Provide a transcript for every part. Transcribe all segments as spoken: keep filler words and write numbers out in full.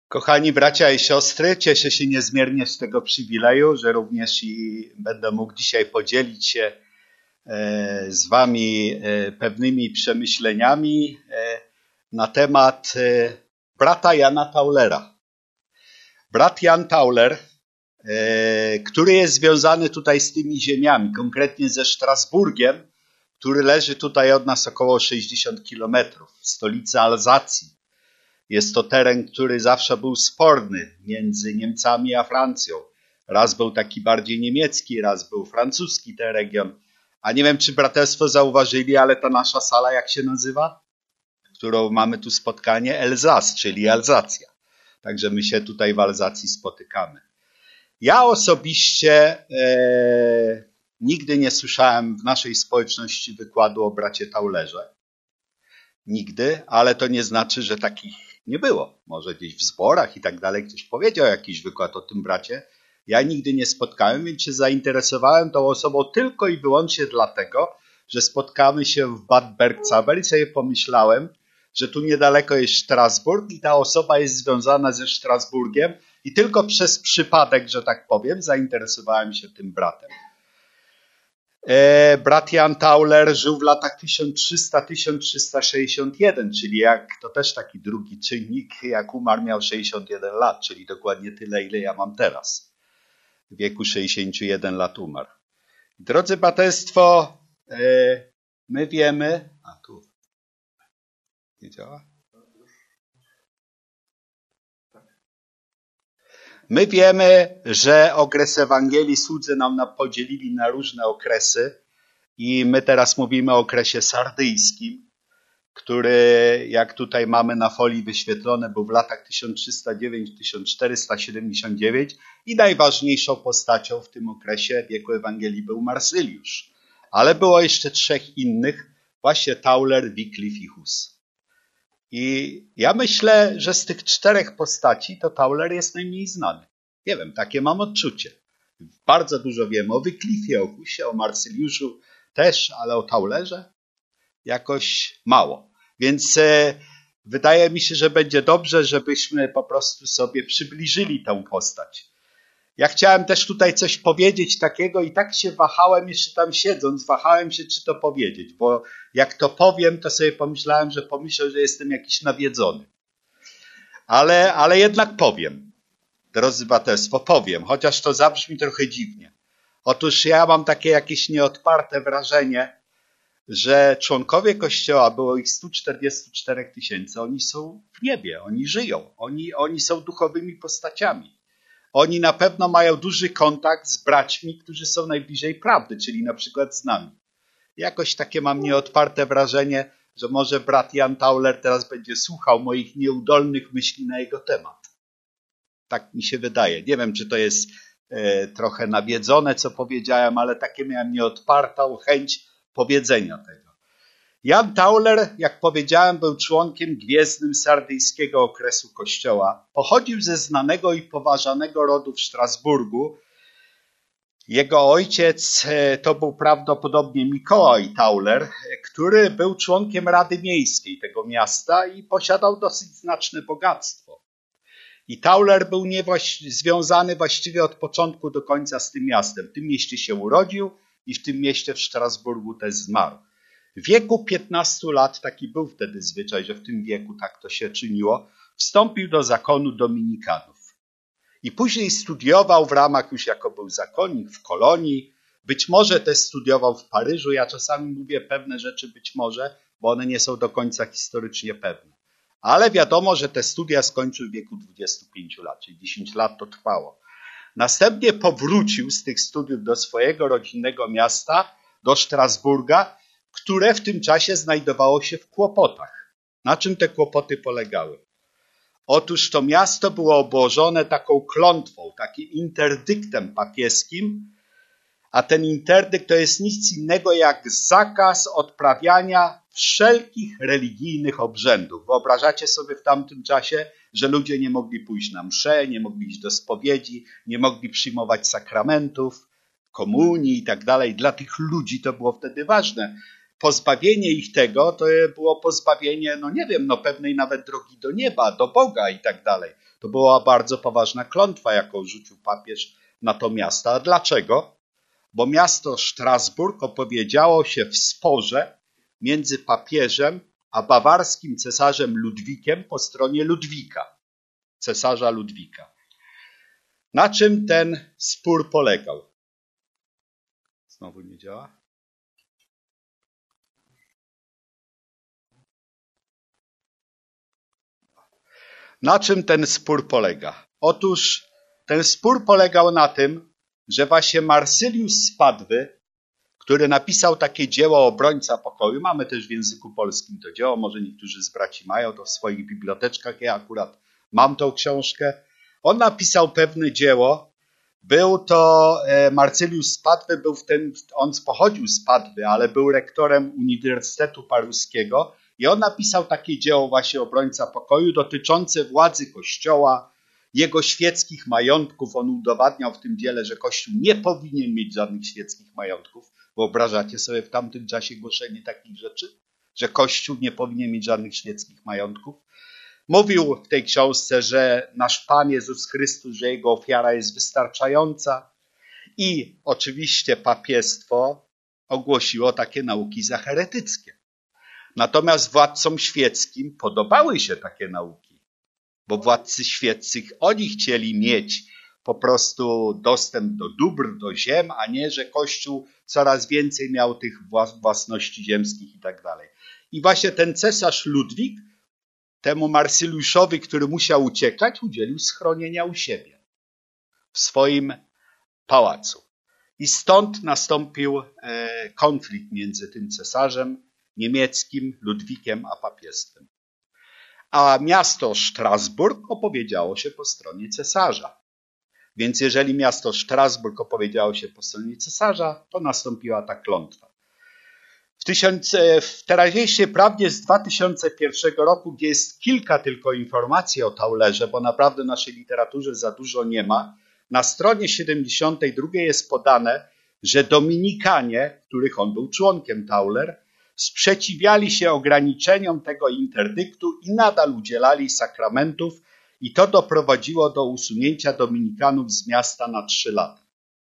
Kochani bracia i siostry, cieszę się niezmiernie z tego przywileju, że również i będę mógł dzisiaj podzielić się z wami pewnymi przemyśleniami na temat brata Jana Taulera. Brat Jan Tauler, który jest związany tutaj z tymi ziemiami, konkretnie ze Strasburgiem, który leży tutaj od nas około sześćdziesiąt kilometrów, stolica Alzacji. Jest to teren, który zawsze był sporny między Niemcami a Francją. Raz był taki bardziej niemiecki, raz był francuski ten region. A nie wiem, czy braterstwo zauważyli, ale ta nasza sala jak się nazywa? Którą mamy tu spotkanie? Elzas, czyli Alzacja. Także my się tutaj w Alzacji spotykamy. Ja osobiście e, nigdy nie słyszałem w naszej społeczności wykładu o bracie Taulerze. Nigdy, ale to nie znaczy, że takich nie było. Może gdzieś w zborach i tak dalej ktoś powiedział jakiś wykład o tym bracie. Ja nigdy nie spotkałem, więc się zainteresowałem tą osobą tylko i wyłącznie dlatego, że spotkamy się w Bad Bergzabel i sobie pomyślałem, że tu niedaleko jest Strasburg i ta osoba jest związana ze Strasburgiem i tylko przez przypadek, że tak powiem, zainteresowałem się tym bratem. Brat Jan Tauler żył w latach tysiąc trzysta do tysiąc trzysta sześćdziesiąt jeden, czyli jak, to też taki drugi czynnik, jak umarł miał sześćdziesiąt jeden lat, czyli dokładnie tyle, ile ja mam teraz. W wieku sześćdziesięciu jeden lat umarł. Drodzy braterstwo, my wiemy... A tu nie działa? My wiemy, że okres Ewangelii słudzy nam podzielili na różne okresy i my teraz mówimy o okresie sardyjskim, który, jak tutaj mamy na folii wyświetlone, był w latach tysiąc trzysta dziewięć do tysiąc czterysta siedemdziesiąt dziewięć i najważniejszą postacią w tym okresie wieku Ewangelii był Marsyliusz. Ale było jeszcze trzech innych, właśnie Tauler, Wycliffe i Hus. I ja myślę, że z tych czterech postaci to Tauler jest najmniej znany. Nie wiem, takie mam odczucie. Bardzo dużo wiemy o Wycliffie, o Husie, o Marsyliuszu też, ale o Taulerze jakoś mało. Więc e, wydaje mi się, że będzie dobrze, żebyśmy po prostu sobie przybliżyli tę postać. Ja chciałem też tutaj coś powiedzieć takiego i tak się wahałem, jeszcze tam siedząc, wahałem się, czy to powiedzieć, bo jak to powiem, to sobie pomyślałem, że pomyślę, że jestem jakiś nawiedzony. Ale, ale jednak powiem, drodzy braterstwo, powiem, chociaż to zabrzmi trochę dziwnie. Otóż ja mam takie jakieś nieodparte wrażenie, że członkowie Kościoła, było ich sto czterdzieści cztery tysięcy, oni są w niebie, oni żyją, oni, oni są duchowymi postaciami. Oni na pewno mają duży kontakt z braćmi, którzy są najbliżej prawdy, czyli na przykład z nami. Jakoś takie mam nieodparte wrażenie, że może brat Jan Tauler teraz będzie słuchał moich nieudolnych myśli na jego temat. Tak mi się wydaje. Nie wiem, czy to jest e, trochę nawiedzone, co powiedziałem, ale takie miałem nieodpartą chęć powiedzenia tego. Jan Tauler, jak powiedziałem, był członkiem gwiezdnym sardyjskiego okresu Kościoła. Pochodził ze znanego i poważanego rodu w Strasburgu. Jego ojciec to był prawdopodobnie Mikołaj Tauler, który był członkiem Rady Miejskiej tego miasta i posiadał dosyć znaczne bogactwo. I Tauler był niewłaś- związany właściwie od początku do końca z tym miastem. W tym mieście się urodził i w tym mieście w Strasburgu też zmarł. W wieku piętnastu lat, taki był wtedy zwyczaj, że w tym wieku tak to się czyniło, wstąpił do zakonu dominikanów. I później studiował w ramach, już jako był zakonnik, w Kolonii. Być może też studiował w Paryżu. Ja czasami mówię pewne rzeczy być może, bo one nie są do końca historycznie pewne. Ale wiadomo, że te studia skończył w wieku dwudziestu pięciu lat, czyli dziesięć lat to trwało. Następnie powrócił z tych studiów do swojego rodzinnego miasta, do Strasburga, które w tym czasie znajdowało się w kłopotach. Na czym te kłopoty polegały? Otóż to miasto było obłożone taką klątwą, takim interdyktem papieskim, a ten interdykt to jest nic innego jak zakaz odprawiania wszelkich religijnych obrzędów. Wyobrażacie sobie w tamtym czasie, że ludzie nie mogli pójść na mszę, nie mogli iść do spowiedzi, nie mogli przyjmować sakramentów, komunii i tak dalej. Dla tych ludzi to było wtedy ważne. pozbawienie ich tego to było pozbawienie, no nie wiem, no pewnej nawet drogi do nieba, do Boga i tak dalej. To była bardzo poważna klątwa, jaką rzucił papież na to miasto. A dlaczego? Bo miasto Strasburg opowiedziało się w sporze między papieżem a bawarskim cesarzem Ludwikiem po stronie Ludwika, cesarza Ludwika. Na czym ten spór polegał? Znowu nie działa? Na czym ten spór polega? Otóż ten spór polegał na tym, że właśnie Marsyliusz z Padwy, który napisał takie dzieło Obrońca pokoju, mamy też w języku polskim to dzieło, może niektórzy z braci mają to w swoich biblioteczkach, ja akurat mam tą książkę. On napisał pewne dzieło, był to Marsyliusz z Padwy, był w ten, on pochodził z Padwy, ale był rektorem Uniwersytetu Paryskiego i on napisał takie dzieło właśnie Obrońca pokoju dotyczące władzy Kościoła, jego świeckich majątków. On udowadniał w tym dziele, że Kościół nie powinien mieć żadnych świeckich majątków. Wyobrażacie sobie w tamtym czasie głoszenie takich rzeczy? Że Kościół nie powinien mieć żadnych świeckich majątków. Mówił w tej książce, że nasz Pan Jezus Chrystus, że jego ofiara jest wystarczająca i oczywiście papiestwo ogłosiło takie nauki za heretyckie. Natomiast władcom świeckim podobały się takie nauki, bo władcy świeccy, oni chcieli mieć po prostu dostęp do dóbr, do ziem, a nie, że Kościół coraz więcej miał tych własności ziemskich i tak dalej. I właśnie ten cesarz Ludwik temu Marsyliuszowi, który musiał uciekać, udzielił schronienia u siebie, w swoim pałacu. I stąd nastąpił konflikt między tym cesarzem niemieckim, Ludwikiem, a papiestwem. A miasto Strasburg opowiedziało się po stronie cesarza. Więc jeżeli miasto Strasburg opowiedziało się po stronie cesarza, to nastąpiła ta klątwa. W, tysiąc, w teraźniejszej prawdzie z dwa tysiące pierwszego roku, gdzie jest kilka tylko informacji o Taulerze, bo naprawdę w naszej literaturze za dużo nie ma, na stronie siedemdziesiątej drugiej jest podane, że Dominikanie, których on był członkiem Tauler, sprzeciwiali się ograniczeniom tego interdyktu i nadal udzielali sakramentów i to doprowadziło do usunięcia Dominikanów z miasta na trzy lata.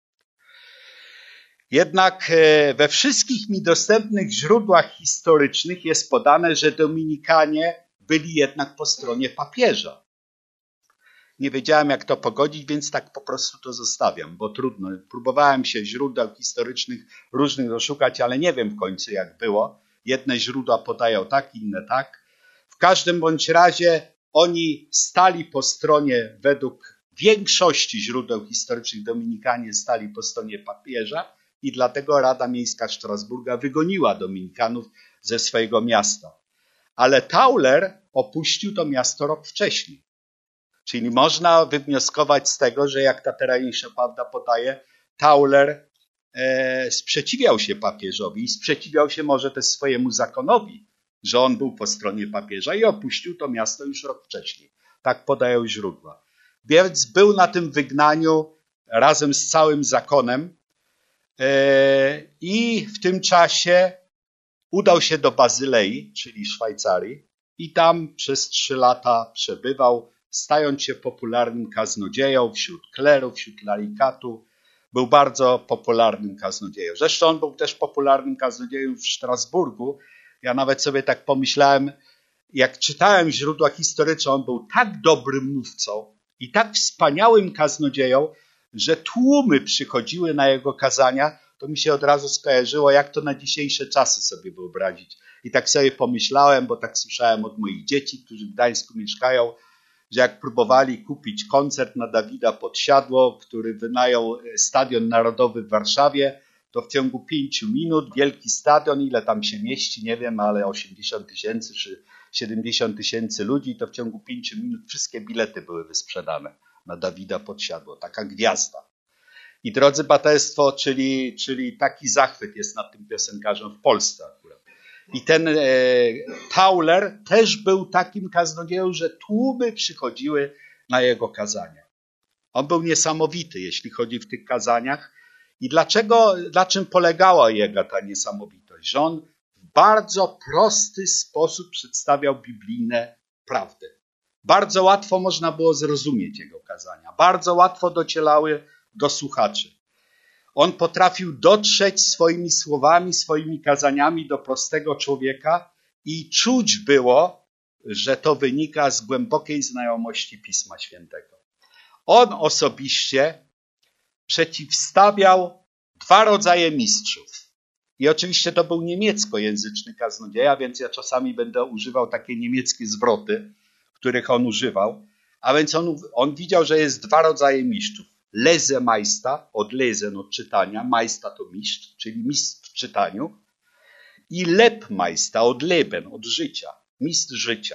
Jednak we wszystkich mi dostępnych źródłach historycznych jest podane, że Dominikanie byli jednak po stronie papieża. Nie wiedziałem, jak to pogodzić, więc tak po prostu to zostawiam, bo trudno. Próbowałem się źródeł historycznych różnych doszukać, ale nie wiem w końcu, jak było. Jedne źródła podają tak, inne tak. W każdym bądź razie oni stali po stronie, według większości źródeł historycznych Dominikanie stali po stronie papieża i dlatego Rada Miejska Strasburga wygoniła Dominikanów ze swojego miasta. Ale Tauler opuścił to miasto rok wcześniej. Czyli można wywnioskować z tego, że jak ta teraźniejsza prawda podaje, Tauler e, sprzeciwiał się papieżowi i sprzeciwiał się może też swojemu zakonowi, że on był po stronie papieża i opuścił to miasto już rok wcześniej. Tak podają źródła. Więc był na tym wygnaniu razem z całym zakonem e, i w tym czasie udał się do Bazylei, czyli Szwajcarii, i tam przez trzy lata przebywał, stając się popularnym kaznodzieją wśród kleru, wśród laikatu. Był bardzo popularnym kaznodzieją. Zresztą on był też popularnym kaznodzieją w Strasburgu. Ja nawet sobie tak pomyślałem, jak czytałem źródła historyczne, on był tak dobrym mówcą i tak wspaniałym kaznodzieją, że tłumy przychodziły na jego kazania. To mi się od razu skojarzyło, jak to na dzisiejsze czasy sobie wyobrazić. I tak sobie pomyślałem, bo tak słyszałem od moich dzieci, którzy w Gdańsku mieszkają, że jak próbowali kupić koncert na Dawida Podsiadło, który wynajął Stadion Narodowy w Warszawie, to w ciągu pięciu minut wielki stadion, ile tam się mieści, nie wiem, ale osiemdziesiąt tysięcy czy siedemdziesiąt tysięcy ludzi, to w ciągu pięciu minut wszystkie bilety były wysprzedane na Dawida Podsiadło. Taka gwiazda. I drodzy braterstwo, czyli, czyli taki zachwyt jest nad tym piosenkarzem w Polsce akurat. I ten e, Tauler też był takim kaznodzieją, że tłumy przychodziły na jego kazania. On był niesamowity, jeśli chodzi w tych kazaniach. I dlaczego, na czym polegała jego ta niesamowitość? Że on w bardzo prosty sposób przedstawiał biblijne prawdy. Bardzo łatwo można było zrozumieć jego kazania. Bardzo łatwo docierały do słuchaczy. On potrafił dotrzeć swoimi słowami, swoimi kazaniami do prostego człowieka i czuć było, że to wynika z głębokiej znajomości Pisma Świętego. On osobiście przeciwstawiał dwa rodzaje mistrzów. I oczywiście to był niemieckojęzyczny kaznodzieja, więc ja czasami będę używał takie niemieckie zwroty, których on używał. A więc on, on widział, że jest dwa rodzaje mistrzów. Lesemeister, od lesen, od czytania, Meister to mistrz, czyli mistrz w czytaniu. I Lebmeister, od leben, od życia, mistrz życia.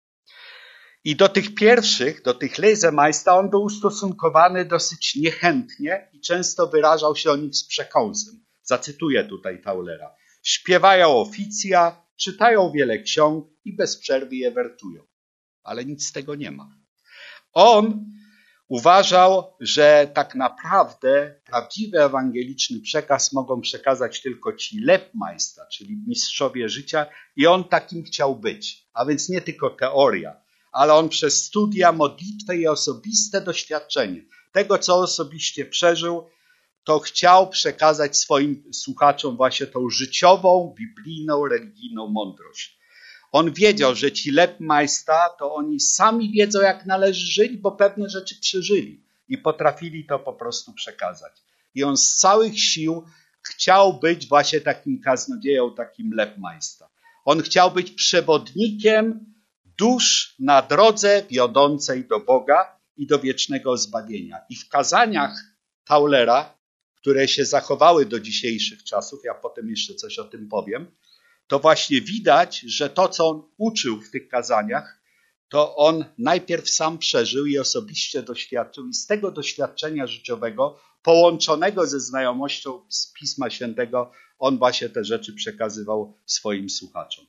I do tych pierwszych, do tych Lesemeister, on był ustosunkowany dosyć niechętnie i często wyrażał się o nich z przekąsem. Zacytuję tutaj Taulera. Śpiewają oficja, czytają wiele ksiąg i bez przerwy je wertują. Ale nic z tego nie ma. On uważał, że tak naprawdę prawdziwy ewangeliczny przekaz mogą przekazać tylko ci Lebmeister, czyli mistrzowie życia, i on takim chciał być. A więc nie tylko teoria, ale on przez studia, modlitwę i osobiste doświadczenie tego, co osobiście przeżył, to chciał przekazać swoim słuchaczom właśnie tą życiową, biblijną, religijną mądrość. On wiedział, że ci Lebmeister to oni sami wiedzą, jak należy żyć, bo pewne rzeczy przeżyli i potrafili to po prostu przekazać. I on z całych sił chciał być właśnie takim kaznodzieją, takim Lebmeister. On chciał być przewodnikiem dusz na drodze wiodącej do Boga i do wiecznego zbawienia. I w kazaniach Taulera, które się zachowały do dzisiejszych czasów, ja potem jeszcze coś o tym powiem, to właśnie widać, że to, co on uczył w tych kazaniach, to on najpierw sam przeżył i osobiście doświadczył i z tego doświadczenia życiowego, połączonego ze znajomością z Pisma Świętego, on właśnie te rzeczy przekazywał swoim słuchaczom.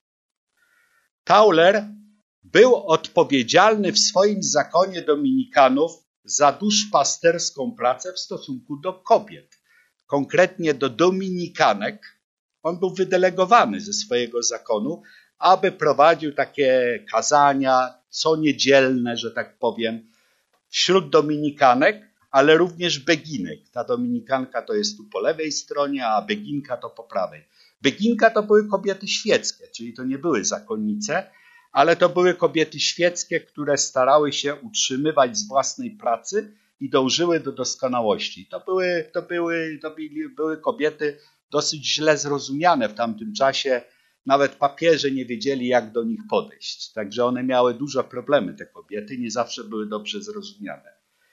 Tauler był odpowiedzialny w swoim zakonie dominikanów za duszpasterską pracę w stosunku do kobiet, konkretnie do dominikanek. On był wydelegowany ze swojego zakonu, aby prowadził takie kazania coniedzielne, że tak powiem, wśród dominikanek, ale również beginek. Ta dominikanka to jest tu po lewej stronie, a beginka to po prawej. Beginka to były kobiety świeckie, czyli to nie były zakonnice, ale to były kobiety świeckie, które starały się utrzymywać z własnej pracy i dążyły do doskonałości. To były, to były, to były, były kobiety dosyć źle zrozumiane w tamtym czasie. Nawet papieże nie wiedzieli, jak do nich podejść. Także one miały duże problemy, te kobiety, nie zawsze były dobrze zrozumiane.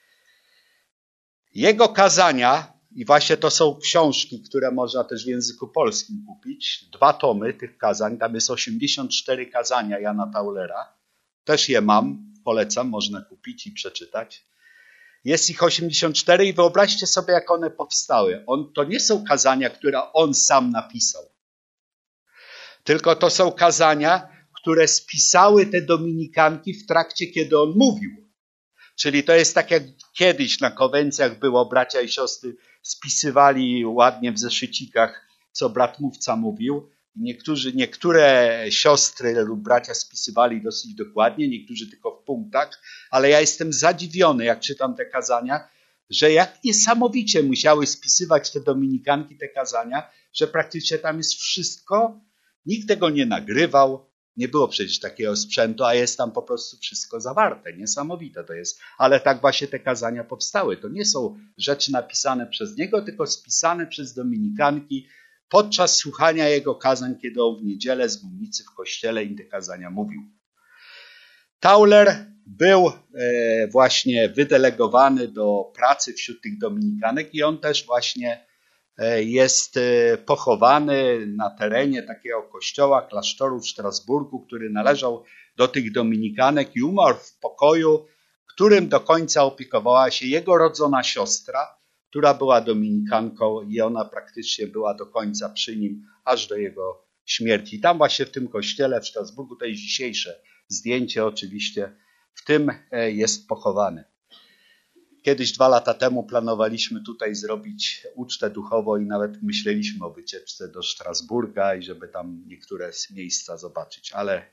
Jego kazania, i właśnie to są książki, które można też w języku polskim kupić, dwa tomy tych kazań, tam jest osiemdziesiąt cztery kazania Jana Taulera. Też je mam, polecam, można kupić i przeczytać. Jest ich osiemdziesiąt cztery i wyobraźcie sobie, jak one powstały. On, to nie są kazania, które on sam napisał, tylko to są kazania, które spisały te dominikanki w trakcie, kiedy on mówił. Czyli to jest tak, jak kiedyś na konwencjach było, bracia i siostry spisywali ładnie w zeszycikach, co brat mówca mówił. Niektórzy, niektóre siostry lub bracia spisywali dosyć dokładnie, niektórzy tylko w punktach, ale ja jestem zadziwiony, jak czytam te kazania, że jak niesamowicie musiały spisywać te dominikanki te kazania, że praktycznie tam jest wszystko, nikt tego nie nagrywał, nie było przecież takiego sprzętu, a jest tam po prostu wszystko zawarte. Niesamowite to jest. Ale tak właśnie te kazania powstały. To nie są rzeczy napisane przez niego, tylko spisane przez dominikanki podczas słuchania jego kazań, kiedy on w niedzielę z mównicy w kościele im te kazania mówił. Tauler był właśnie wydelegowany do pracy wśród tych dominikanek i on też właśnie jest pochowany na terenie takiego kościoła, klasztoru w Strasburgu, który należał do tych dominikanek i umarł w pokoju, którym do końca opiekowała się jego rodzona siostra, która była dominikanką i ona praktycznie była do końca przy nim, aż do jego śmierci. Tam właśnie w tym kościele w Strasburgu, to jest dzisiejsze zdjęcie oczywiście, w tym jest pochowany. Kiedyś dwa lata temu planowaliśmy tutaj zrobić ucztę duchową i nawet myśleliśmy o wycieczce do Strasburga i żeby tam niektóre miejsca zobaczyć, ale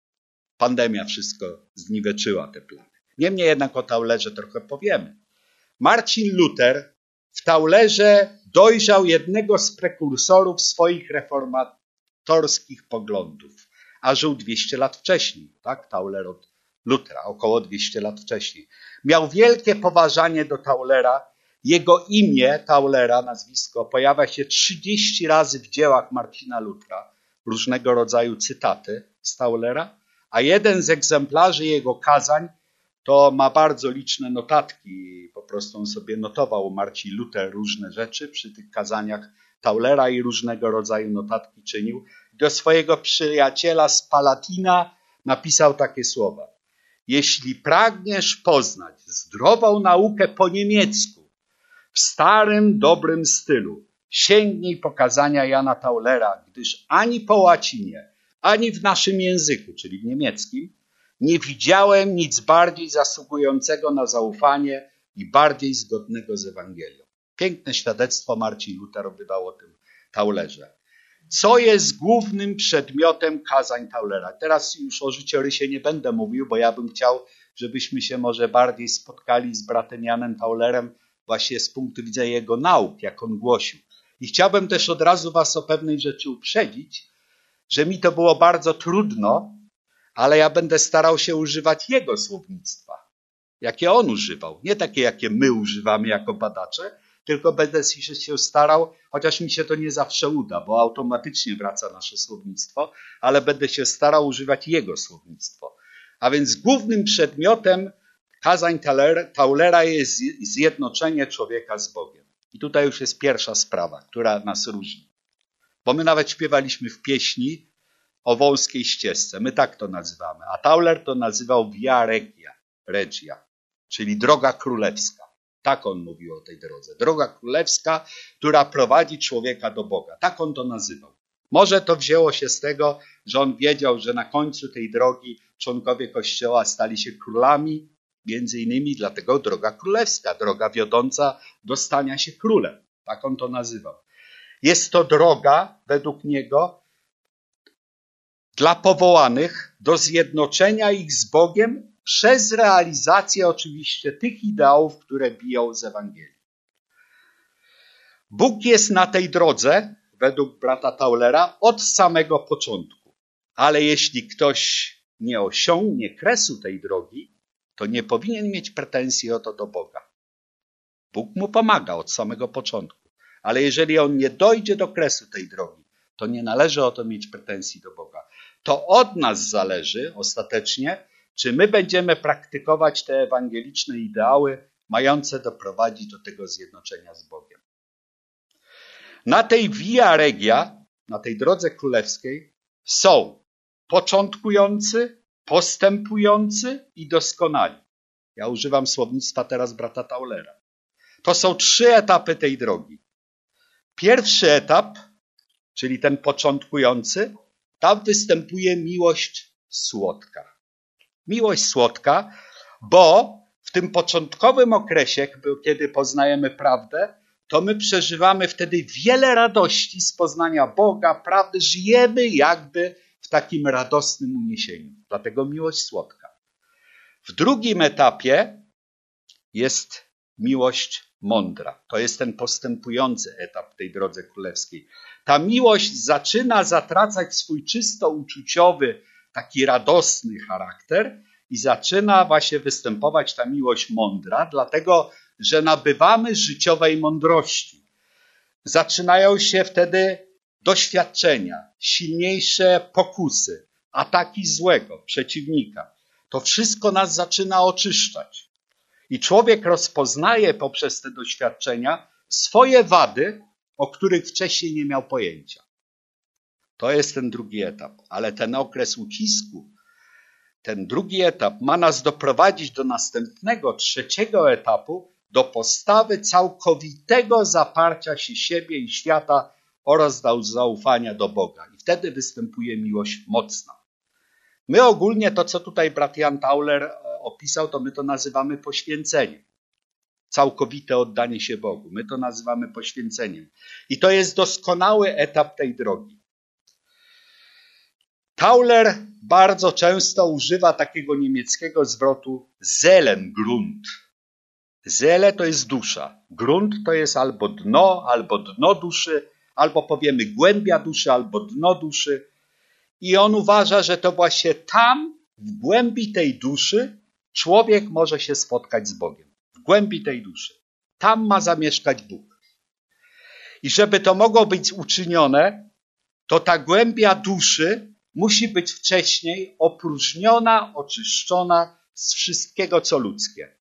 pandemia wszystko zniweczyła te plany. Niemniej jednak o Taulerze trochę powiemy. Marcin Luter w Taulerze dojrzał jednego z prekursorów swoich reformatorskich poglądów, a żył dwieście lat wcześniej, tak? Tauler od Lutera, około dwieście lat wcześniej. Miał wielkie poważanie do Taulera. Jego imię, Taulera, nazwisko, pojawia się trzydzieści razy w dziełach Marcina Lutera, różnego rodzaju cytaty z Taulera, a jeden z egzemplarzy jego kazań to ma bardzo liczne notatki. Po prostu on sobie notował, Marcin Luter, różne rzeczy przy tych kazaniach Taulera i różnego rodzaju notatki czynił. Do swojego przyjaciela z Palatina napisał takie słowa. Jeśli pragniesz poznać zdrową naukę po niemiecku, w starym, dobrym stylu, sięgnij po kazania Jana Taulera, gdyż ani po łacinie, ani w naszym języku, czyli w niemieckim, nie widziałem nic bardziej zasługującego na zaufanie i bardziej zgodnego z Ewangelią. Piękne świadectwo Marcin Luter wydał o tym Taulerze. Co jest głównym przedmiotem kazań Taulera? Teraz już o życiorysie nie będę mówił, bo ja bym chciał, żebyśmy się może bardziej spotkali z bratem Janem Taulerem właśnie z punktu widzenia jego nauk, jak on głosił. I chciałbym też od razu was o pewnej rzeczy uprzedzić, że mi to było bardzo trudno, ale ja będę starał się używać jego słownictwa, jakie on używał. Nie takie, jakie my używamy jako badacze, tylko będę się starał, chociaż mi się to nie zawsze uda, bo automatycznie wraca nasze słownictwo, ale będę się starał używać jego słownictwo. A więc głównym przedmiotem kazań Taulera jest zjednoczenie człowieka z Bogiem. I tutaj już jest pierwsza sprawa, która nas różni. Bo my nawet śpiewaliśmy w pieśni o wąskiej ścieżce. My tak to nazywamy. A Tauler to nazywał Via Regia, Regia, czyli droga królewska. Tak on mówił o tej drodze. Droga królewska, która prowadzi człowieka do Boga. Tak on to nazywał. Może to wzięło się z tego, że on wiedział, że na końcu tej drogi członkowie Kościoła stali się królami, między innymi dlatego droga królewska, droga wiodąca do stania się królem. Tak on to nazywał. Jest to droga, według niego, dla powołanych do zjednoczenia ich z Bogiem przez realizację oczywiście tych ideałów, które biją z Ewangelii. Bóg jest na tej drodze, według brata Taulera, od samego początku. Ale jeśli ktoś nie osiągnie kresu tej drogi, to nie powinien mieć pretensji o to do Boga. Bóg mu pomaga od samego początku. Ale jeżeli on nie dojdzie do kresu tej drogi, to nie należy o to mieć pretensji do Boga. To od nas zależy ostatecznie, czy my będziemy praktykować te ewangeliczne ideały mające doprowadzić do tego zjednoczenia z Bogiem. Na tej Via Regia, na tej drodze królewskiej są początkujący, postępujący i doskonali. Ja używam słownictwa teraz brata Taulera. To są trzy etapy tej drogi. Pierwszy etap, czyli ten początkujący, tam występuje miłość słodka. Miłość słodka, bo w tym początkowym okresie, kiedy poznajemy prawdę, to my przeżywamy wtedy wiele radości z poznania Boga, prawdy, żyjemy jakby w takim radosnym uniesieniu. Dlatego miłość słodka. W drugim etapie jest miłość mądra. To jest ten postępujący etap tej drodze królewskiej. Ta miłość zaczyna zatracać swój czysto uczuciowy, taki radosny charakter i zaczyna właśnie występować ta miłość mądra, dlatego że nabywamy życiowej mądrości. Zaczynają się wtedy doświadczenia, silniejsze pokusy, ataki złego przeciwnika. To wszystko nas zaczyna oczyszczać. I człowiek rozpoznaje poprzez te doświadczenia swoje wady, o których wcześniej nie miał pojęcia. To jest ten drugi etap. Ale ten okres ucisku, ten drugi etap ma nas doprowadzić do następnego, trzeciego etapu, do postawy całkowitego zaparcia się siebie i świata oraz do zaufania do Boga. I wtedy występuje miłość mocna. My ogólnie to, co tutaj brat Jan Tauler opisał, to my to nazywamy poświęceniem. całkowite oddanie się Bogu. My to nazywamy poświęceniem. I to jest doskonały etap tej drogi. Tauler bardzo często używa takiego niemieckiego zwrotu Seelen, Grund. Seele to jest dusza. Grunt to jest albo dno, albo dno duszy, albo powiemy głębia duszy, albo dno duszy. I on uważa, że to właśnie tam, w głębi tej duszy, człowiek może się spotkać z Bogiem. W głębi tej duszy. Tam ma zamieszkać Bóg. I żeby to mogło być uczynione, to ta głębia duszy musi być wcześniej opróżniona, oczyszczona z wszystkiego, co ludzkie.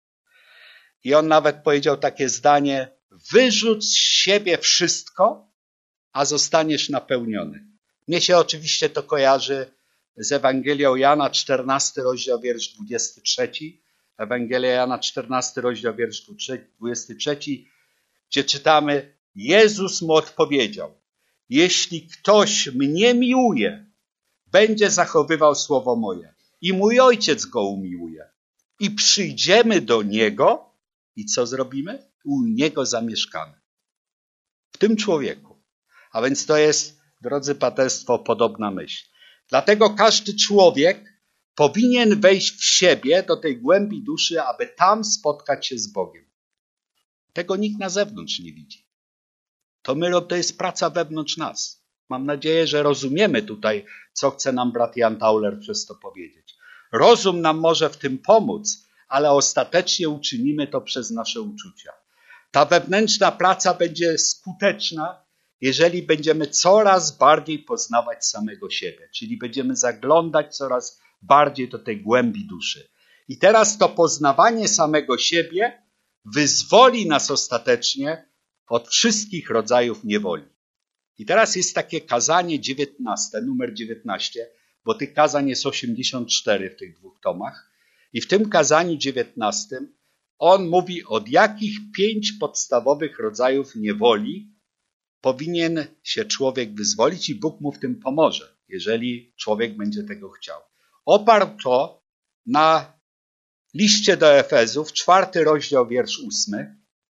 I on nawet powiedział takie zdanie: wyrzuć z siebie wszystko, a zostaniesz napełniony. Mnie się oczywiście to kojarzy z Ewangelią Jana, czternasty rozdział, wiersz dwudziesty trzeci. Ewangelia Jana, czternasty rozdział, wiersz dwudziesty trzeci, gdzie czytamy: Jezus mu odpowiedział: jeśli ktoś mnie miłuje, będzie zachowywał słowo moje i mój Ojciec go umiłuje. I przyjdziemy do Niego i co zrobimy? U Niego zamieszkamy. W tym człowieku. A więc to jest, drodzy braterstwo, podobna myśl. Dlatego każdy człowiek powinien wejść w siebie, do tej głębi duszy, aby tam spotkać się z Bogiem. Tego nikt na zewnątrz nie widzi. To, my, to jest praca wewnątrz nas. Mam nadzieję, że rozumiemy tutaj, co chce nam brat Jan Tauler przez to powiedzieć. Rozum nam może w tym pomóc, ale ostatecznie uczynimy to przez nasze uczucia. Ta wewnętrzna praca będzie skuteczna, jeżeli będziemy coraz bardziej poznawać samego siebie, czyli będziemy zaglądać coraz bardziej do tej głębi duszy. I teraz to poznawanie samego siebie wyzwoli nas ostatecznie od wszystkich rodzajów niewoli. I teraz jest takie kazanie dziewiętnaste, numer dziewiętnaście, bo tych kazań jest osiemdziesiąt cztery w tych dwóch tomach. I w tym kazaniu dziewiętnastym on mówi, od jakich pięć podstawowych rodzajów niewoli powinien się człowiek wyzwolić i Bóg mu w tym pomoże, jeżeli człowiek będzie tego chciał. Oparł to na liście do Efezów, czwarty rozdział, wiersz ósmy.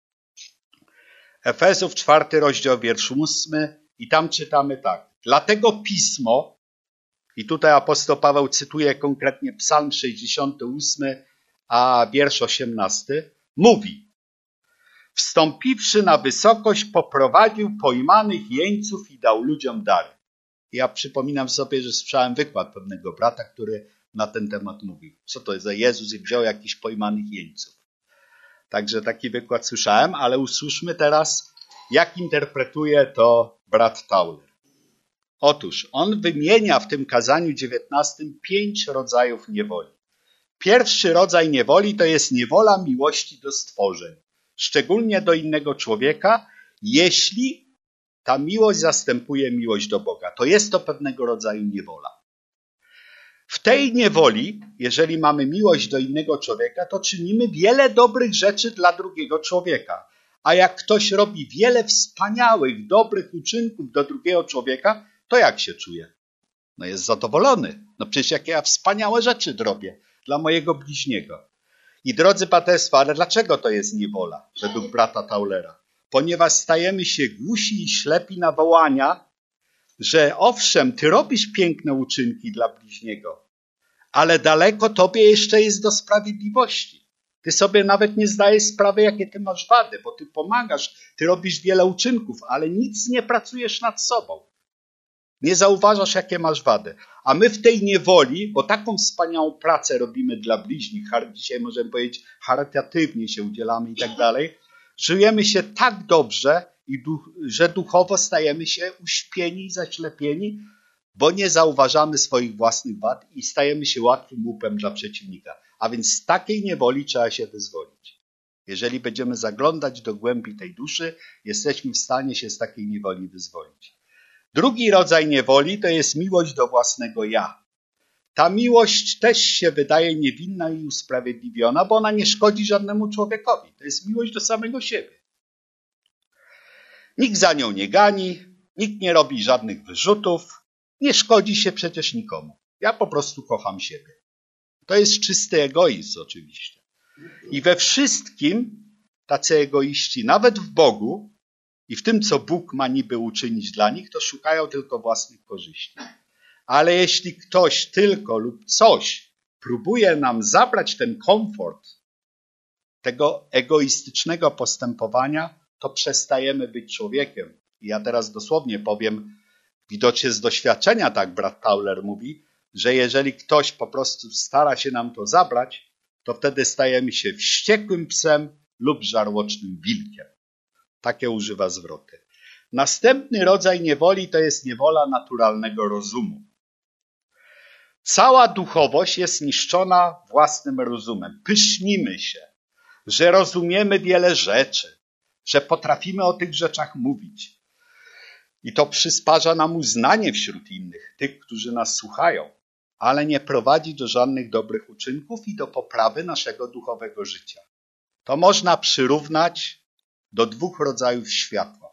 Efezów, czwarty rozdział, wiersz ósmy i tam czytamy tak. Dlatego pismo, i tutaj apostoł Paweł cytuje konkretnie Psalm sześćdziesiąty ósmy, a wiersz osiemnasty, mówi: wstąpiwszy na wysokość, poprowadził pojmanych jeńców i dał ludziom dary. Ja przypominam sobie, że słyszałem wykład pewnego brata, który na ten temat mówił. Co to jest za Jezus i wziął jakichś pojmanych jeńców. Także taki wykład słyszałem, ale usłyszmy teraz, jak interpretuje to brat Tauler. Otóż on wymienia w tym kazaniu dziewiętnastym pięć rodzajów niewoli. Pierwszy rodzaj niewoli to jest niewola miłości do stworzeń, szczególnie do innego człowieka, jeśli ta miłość zastępuje miłość do Boga. To jest to pewnego rodzaju niewola. W tej niewoli, jeżeli mamy miłość do innego człowieka, to czynimy wiele dobrych rzeczy dla drugiego człowieka. A jak ktoś robi wiele wspaniałych, dobrych uczynków do drugiego człowieka, to jak się czuje? No jest zadowolony. No przecież jakie ja wspaniałe rzeczy robię dla mojego bliźniego. I drodzy braterstwo, ale dlaczego to jest niewola, według brata Taulera? Ponieważ stajemy się głusi i ślepi na wołania, że owszem, ty robisz piękne uczynki dla bliźniego, ale daleko tobie jeszcze jest do sprawiedliwości. Ty sobie nawet nie zdajesz sprawy, jakie ty masz wady, bo ty pomagasz, ty robisz wiele uczynków, ale nic nie pracujesz nad sobą. Nie zauważasz, jakie masz wady. A my w tej niewoli, bo taką wspaniałą pracę robimy dla bliźnich, dzisiaj możemy powiedzieć charytatywnie się udzielamy i tak dalej, żyjemy się tak dobrze, i duch, że duchowo stajemy się uśpieni i zaślepieni, bo nie zauważamy swoich własnych wad i stajemy się łatwym łupem dla przeciwnika. A więc z takiej niewoli trzeba się wyzwolić. Jeżeli będziemy zaglądać do głębi tej duszy, jesteśmy w stanie się z takiej niewoli wyzwolić. Drugi rodzaj niewoli to jest miłość do własnego ja. Ta miłość też się wydaje niewinna i usprawiedliwiona, bo ona nie szkodzi żadnemu człowiekowi. To jest miłość do samego siebie. Nikt za nią nie gani, nikt nie robi żadnych wyrzutów, nie szkodzi się przecież nikomu. Ja po prostu kocham siebie. To jest czysty egoizm oczywiście. I we wszystkim tacy egoiści, nawet w Bogu i w tym, co Bóg ma niby uczynić dla nich, to szukają tylko własnych korzyści. Ale jeśli ktoś tylko lub coś próbuje nam zabrać ten komfort tego egoistycznego postępowania, to przestajemy być człowiekiem. I ja teraz dosłownie powiem, widocznie z doświadczenia, tak brat Tauler mówi, że jeżeli ktoś po prostu stara się nam to zabrać, to wtedy stajemy się wściekłym psem lub żarłocznym wilkiem. Takie używa zwroty. Następny rodzaj niewoli to jest niewola naturalnego rozumu. Cała duchowość jest niszczona własnym rozumem. Pysznimy się, że rozumiemy wiele rzeczy, że potrafimy o tych rzeczach mówić. I to przysparza nam uznanie wśród innych, tych, którzy nas słuchają, ale nie prowadzi do żadnych dobrych uczynków i do poprawy naszego duchowego życia. To można przyrównać do dwóch rodzajów światła.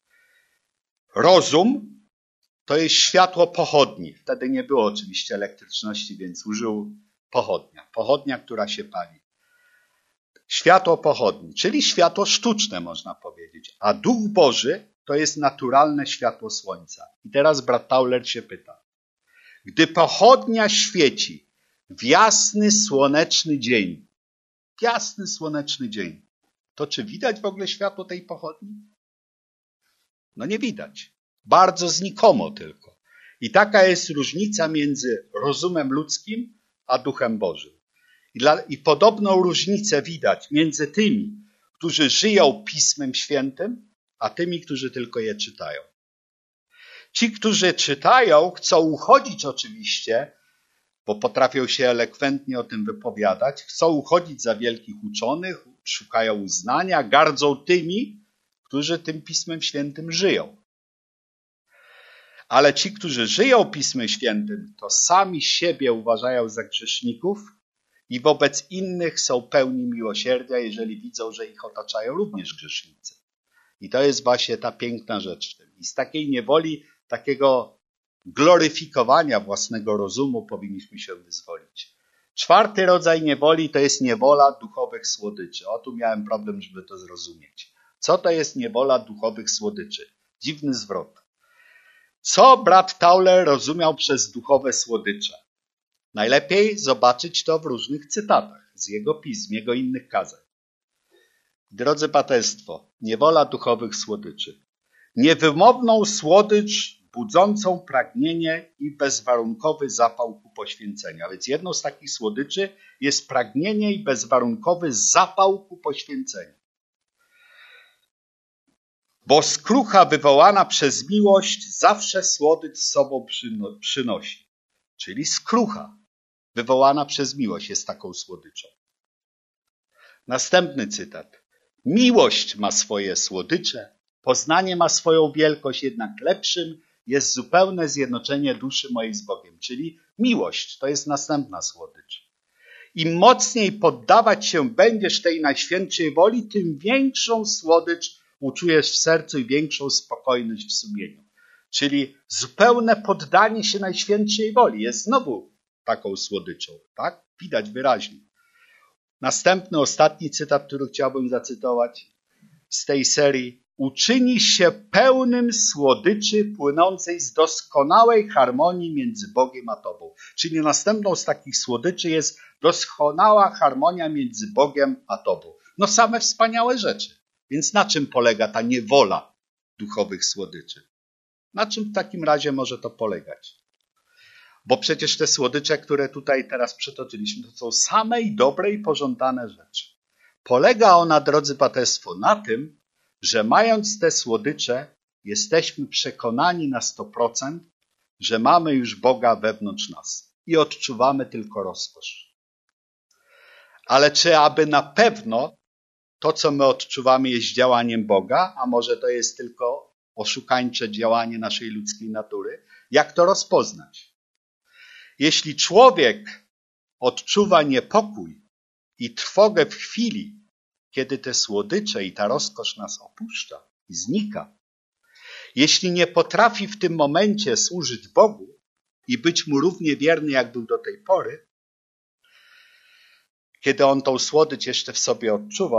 Rozum to jest światło pochodni. Wtedy nie było oczywiście elektryczności, więc użył pochodnia. Pochodnia, która się pali. Światło pochodni, czyli światło sztuczne, można powiedzieć. A Duch Boży to jest naturalne światło słońca. I teraz brat Tauler się pyta. Gdy pochodnia świeci w jasny, słoneczny dzień, jasny, słoneczny dzień, to czy widać w ogóle światło tej pochodni? No nie widać. Bardzo znikomo tylko. I taka jest różnica między rozumem ludzkim a Duchem Bożym. I, dla, I podobną różnicę widać między tymi, którzy żyją Pismem Świętym, a tymi, którzy tylko je czytają. Ci, którzy czytają, chcą uchodzić oczywiście, bo potrafią się elokwentnie o tym wypowiadać, chcą uchodzić za wielkich uczonych, szukają uznania, gardzą tymi, którzy tym Pismem Świętym żyją. Ale ci, którzy żyją Pismem Świętym, to sami siebie uważają za grzeszników i wobec innych są pełni miłosierdzia, jeżeli widzą, że ich otaczają również grzesznicy. I to jest właśnie ta piękna rzecz w tym. I z takiej niewoli, takiego gloryfikowania własnego rozumu powinniśmy się wyzwolić. Czwarty rodzaj niewoli to jest niewola duchowych słodyczy. O, tu miałem problem, żeby to zrozumieć. Co to jest niewola duchowych słodyczy? Dziwny zwrot. Co brat Tauler rozumiał przez duchowe słodycze? Najlepiej zobaczyć to w różnych cytatach z jego pism, jego innych kazań. Drodzy braterstwo, niewola duchowych słodyczy. Niewymowną słodycz budzącą pragnienie i bezwarunkowy zapał ku poświęceniu. A więc jedną z takich słodyczy jest pragnienie i bezwarunkowy zapał ku poświęceniu. Bo skrucha wywołana przez miłość zawsze słodycz z sobą przynosi. Czyli skrucha wywołana przez miłość jest taką słodyczą. Następny cytat. Miłość ma swoje słodycze, poznanie ma swoją wielkość, jednak lepszym jest zupełne zjednoczenie duszy mojej z Bogiem. Czyli miłość to jest następna słodycz. Im mocniej poddawać się będziesz tej najświętszej woli, tym większą słodycz uczujesz w sercu i większą spokojność w sumieniu. Czyli zupełne poddanie się najświętszej woli jest znowu taką słodyczą. Tak? Widać wyraźnie. Następny, ostatni cytat, który chciałbym zacytować z tej serii. Uczynisz się pełnym słodyczy płynącej z doskonałej harmonii między Bogiem a Tobą. Czyli następną z takich słodyczy jest doskonała harmonia między Bogiem a Tobą. No same wspaniałe rzeczy. Więc na czym polega ta niewola duchowych słodyczy? Na czym w takim razie może to polegać? Bo przecież te słodycze, które tutaj teraz przytoczyliśmy, to są same i dobre i pożądane rzeczy. Polega ona, drodzy braterstwo, na tym, że mając te słodycze, jesteśmy przekonani na sto procent, że mamy już Boga wewnątrz nas i odczuwamy tylko rozkosz. Ale czy aby na pewno to, co my odczuwamy, jest działaniem Boga, a może to jest tylko oszukańcze działanie naszej ludzkiej natury? Jak to rozpoznać? Jeśli człowiek odczuwa niepokój i trwogę w chwili, kiedy te słodycze i ta rozkosz nas opuszcza i znika, jeśli nie potrafi w tym momencie służyć Bogu i być Mu równie wierny, jak był do tej pory, kiedy on tą słodycz jeszcze w sobie odczuwał,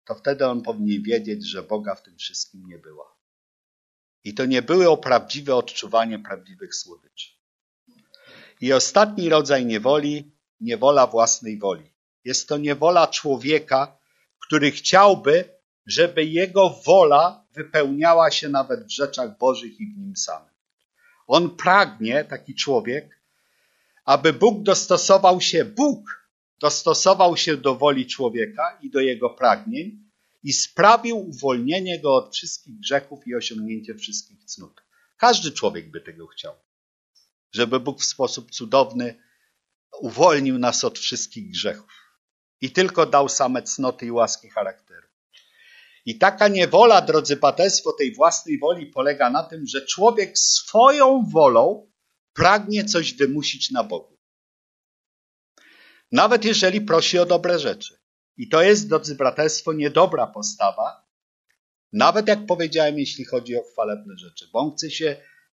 to wtedy on powinien wiedzieć, że Boga w tym wszystkim nie było. I to nie było prawdziwe odczuwanie prawdziwych słodyczy. I ostatni rodzaj niewoli, niewola własnej woli. Jest to niewola człowieka, który chciałby, żeby jego wola wypełniała się nawet w rzeczach Bożych i w nim samym. On pragnie, taki człowiek, aby Bóg dostosował się, Bóg dostosował się do woli człowieka i do jego pragnień i sprawił uwolnienie go od wszystkich grzechów i osiągnięcie wszystkich cnót. Każdy człowiek by tego chciał. Żeby Bóg w sposób cudowny uwolnił nas od wszystkich grzechów. I tylko dał same cnoty i łaski charakteru. I taka niewola, drodzy braterstwo, tej własnej woli polega na tym, że człowiek swoją wolą pragnie coś wymusić na Bogu. Nawet jeżeli prosi o dobre rzeczy. I to jest, drodzy braterstwo, niedobra postawa. Nawet jak powiedziałem, jeśli chodzi o chwalebne rzeczy. Bo on chce się,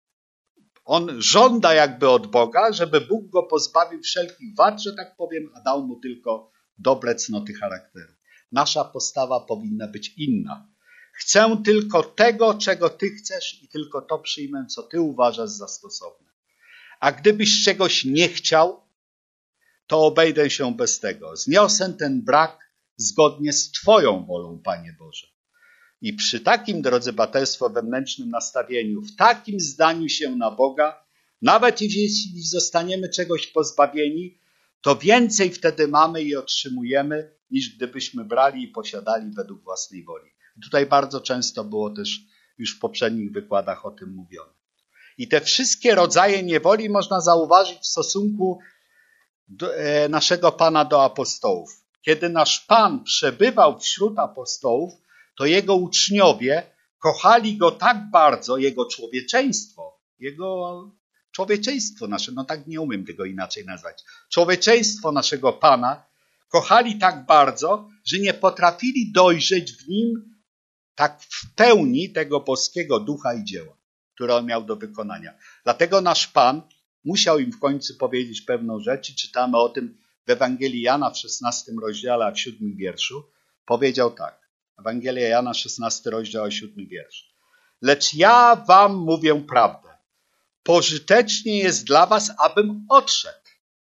on żąda jakby od Boga, żeby Bóg go pozbawił wszelkich wad, że tak powiem, a dał mu tylko dobre cnoty charakteru. Nasza postawa powinna być inna. Chcę tylko tego, czego ty chcesz i tylko to przyjmę, co ty uważasz za stosowne. A gdybyś czegoś nie chciał, to obejdę się bez tego. Zniosę ten brak zgodnie z twoją wolą, Panie Boże. I przy takim, drodzy braterstwo, wewnętrznym nastawieniu, w takim zdaniu się na Boga, nawet jeśli zostaniemy czegoś pozbawieni, to więcej wtedy mamy i otrzymujemy, niż gdybyśmy brali i posiadali według własnej woli. I tutaj bardzo często było też już w poprzednich wykładach o tym mówione. I te wszystkie rodzaje niewoli można zauważyć w stosunku do, e, naszego Pana do apostołów. Kiedy nasz Pan przebywał wśród apostołów, to jego uczniowie kochali go tak bardzo, jego człowieczeństwo, jego człowieczeństwo nasze, no tak nie umiem tego inaczej nazwać, człowieczeństwo naszego Pana kochali tak bardzo, że nie potrafili dojrzeć w nim tak w pełni tego boskiego ducha i dzieła, które on miał do wykonania. Dlatego nasz Pan musiał im w końcu powiedzieć pewną rzecz i czytamy o tym w Ewangelii Jana w szesnastym rozdziale, a w siódmym wierszu. Powiedział tak. Ewangelia Jana, szesnasty rozdział, a siódmy wiersz. Lecz ja wam mówię prawdę. Pożytecznie jest dla was, abym odszedł.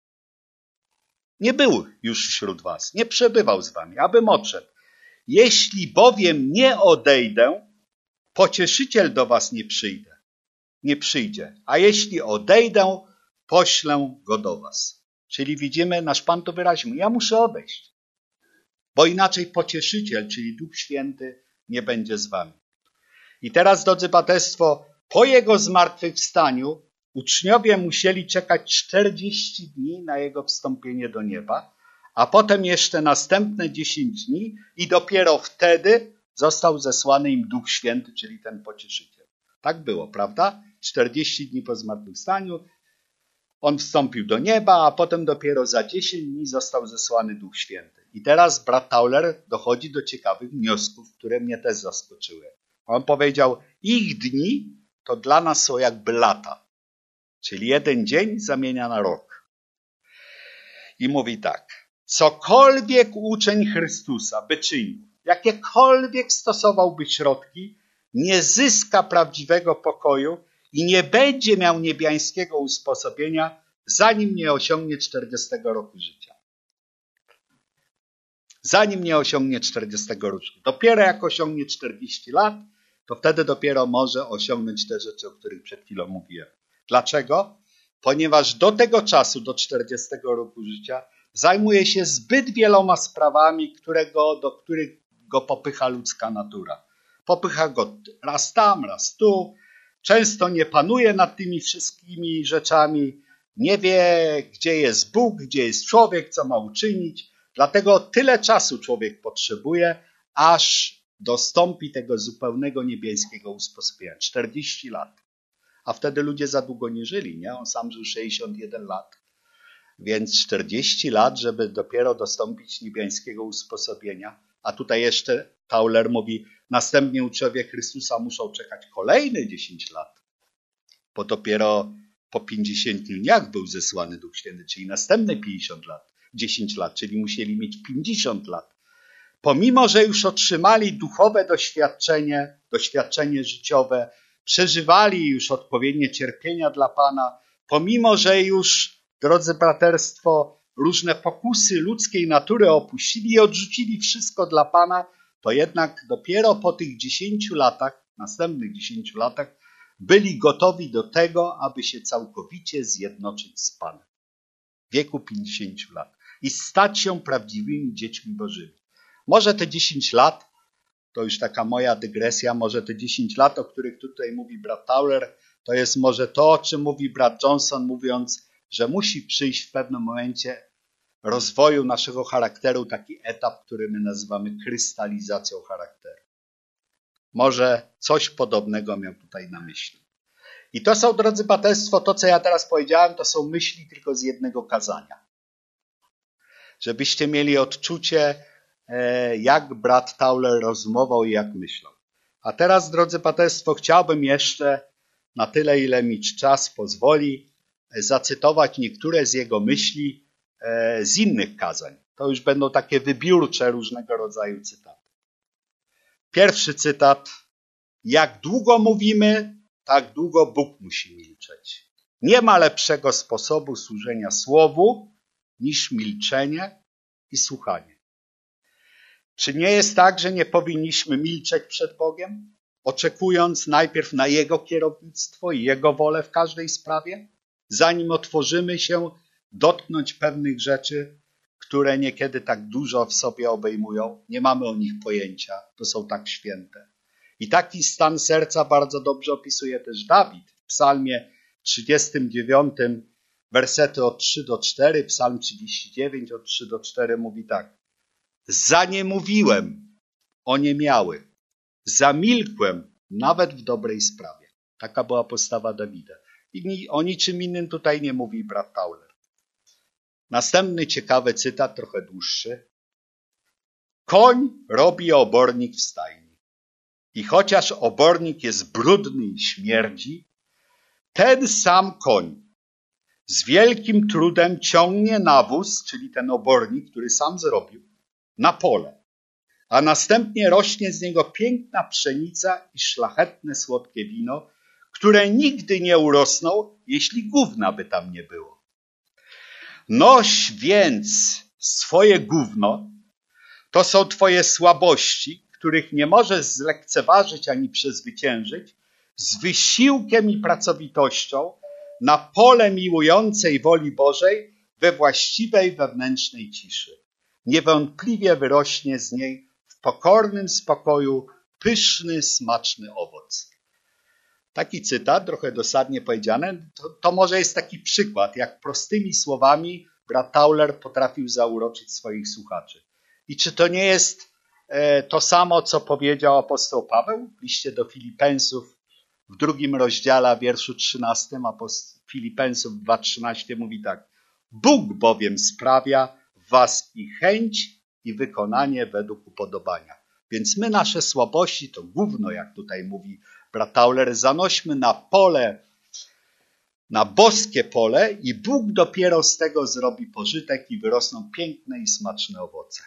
Nie był już wśród was, nie przebywał z wami, abym odszedł. Jeśli bowiem nie odejdę, pocieszyciel do was nie przyjdzie. Nie przyjdzie. A jeśli odejdę, poślę go do was. Czyli widzimy, nasz Pan to wyraźnie, ja muszę odejść. Bo inaczej pocieszyciel, czyli Duch Święty, nie będzie z wami. I teraz, drodzy braterstwo, po jego zmartwychwstaniu uczniowie musieli czekać czterdzieści dni na jego wstąpienie do nieba, a potem jeszcze następne dziesięć dni i dopiero wtedy został zesłany im Duch Święty, czyli ten pocieszyciel. Tak było, prawda? czterdzieści dni po zmartwychwstaniu on wstąpił do nieba, a potem dopiero za dziesięć dni został zesłany Duch Święty. I teraz brat Tauler dochodzi do ciekawych wniosków, które mnie też zaskoczyły. On powiedział, ich dni to dla nas są jakby lata. Czyli jeden dzień zamienia na rok. I mówi tak. Cokolwiek uczeń Chrystusa by czynił, jakiekolwiek stosowałby środki, nie zyska prawdziwego pokoju i nie będzie miał niebiańskiego usposobienia, zanim nie osiągnie czterdziestego roku życia. Zanim nie osiągnie czterdziestego roku. Dopiero jak osiągnie czterdzieści lat, to wtedy dopiero może osiągnąć te rzeczy, o których przed chwilą mówiłem. Dlaczego? Ponieważ do tego czasu, do czterdziestego roku życia, zajmuje się zbyt wieloma sprawami, którego, do których go popycha ludzka natura. Popycha go raz tam, raz tu. Często nie panuje nad tymi wszystkimi rzeczami. Nie wie, gdzie jest Bóg, gdzie jest człowiek, co ma uczynić. Dlatego tyle czasu człowiek potrzebuje, aż dostąpi tego zupełnego niebiańskiego usposobienia. czterdzieści lat. A wtedy ludzie za długo nie żyli, nie? On sam żył sześćdziesiąt jeden lat. Więc czterdzieści lat, żeby dopiero dostąpić niebiańskiego usposobienia. A tutaj jeszcze Tauler mówi, następnie uczniowie Chrystusa muszą czekać kolejne dziesięć lat. Bo dopiero po pięćdziesięciu dniach był zesłany Duch Święty, czyli następne pięćdziesiąt lat, dziesięć lat, czyli musieli mieć pięćdziesiąt lat pomimo że już otrzymali duchowe doświadczenie, doświadczenie życiowe, przeżywali już odpowiednie cierpienia dla Pana, pomimo że już, drodzy braterstwo, różne pokusy ludzkiej natury opuścili i odrzucili wszystko dla Pana, to jednak dopiero po tych dziesięciu latach, następnych dziesięciu latach, byli gotowi do tego, aby się całkowicie zjednoczyć z Panem. W wieku pięćdziesięciu lat. I stać się prawdziwymi dziećmi Bożymi. Może te dziesięć lat, to już taka moja dygresja, może te dziesięć lat, o których tutaj mówi brat Tauler, to jest może to, o czym mówi brat Johnson, mówiąc, że musi przyjść w pewnym momencie rozwoju naszego charakteru taki etap, który my nazywamy krystalizacją charakteru. Może coś podobnego miał tutaj na myśli. I to są, drodzy braterstwo, to co ja teraz powiedziałem, to są myśli tylko z jednego kazania. Żebyście mieli odczucie, jak brat Tauler rozmował i jak myślał. A teraz, drodzy braterstwo, chciałbym jeszcze, na tyle ile mi czas pozwoli, zacytować niektóre z jego myśli z innych kazań. To już będą takie wybiórcze różnego rodzaju cytaty. Pierwszy cytat. Jak długo mówimy, tak długo Bóg musi milczeć. Nie ma lepszego sposobu służenia słowu niż milczenie i słuchanie. Czy nie jest tak, że nie powinniśmy milczeć przed Bogiem, oczekując najpierw na Jego kierownictwo i Jego wolę w każdej sprawie, zanim otworzymy się dotknąć pewnych rzeczy, które niekiedy tak dużo w sobie obejmują? Nie mamy o nich pojęcia, to są tak święte. I taki stan serca bardzo dobrze opisuje też Dawid w psalmie trzydziestym dziewiątym, wersety od trzy do czterech, psalm trzydzieści dziewięć od trzy do czterech mówi tak. Zaniemówiłem, oniemiały, zamilkłem nawet w dobrej sprawie. Taka była postawa Dawida. I o niczym innym tutaj nie mówi brat Tauler. Następny ciekawy cytat, trochę dłuższy. Koń robi obornik w stajni. I chociaż obornik jest brudny i śmierdzi, ten sam koń z wielkim trudem ciągnie nawóz, czyli ten obornik, który sam zrobił, na pole. A następnie rośnie z niego piękna pszenica i szlachetne słodkie wino, które nigdy nie urosną, jeśli gówna by tam nie było. Noś więc swoje gówno, to są twoje słabości, których nie możesz zlekceważyć ani przezwyciężyć, z wysiłkiem i pracowitością na pole miłującej woli Bożej we właściwej wewnętrznej ciszy. Niewątpliwie wyrośnie z niej w pokornym spokoju pyszny, smaczny owoc. Taki cytat, trochę dosadnie powiedziane, to, to może jest taki przykład, jak prostymi słowami brat Tauler potrafił zauroczyć swoich słuchaczy. I czy to nie jest e, to samo, co powiedział apostoł Paweł w liście do Filipensów w drugim rozdziale, wierszu trzynastym, apostoł Filipensów dwa trzynaście mówi tak. Bóg bowiem sprawia w was i chęć, i wykonanie według upodobania. Więc my nasze słabości, to gówno, jak tutaj mówi brat Tauler, zanośmy na pole, na boskie pole i Bóg dopiero z tego zrobi pożytek i wyrosną piękne i smaczne owoce.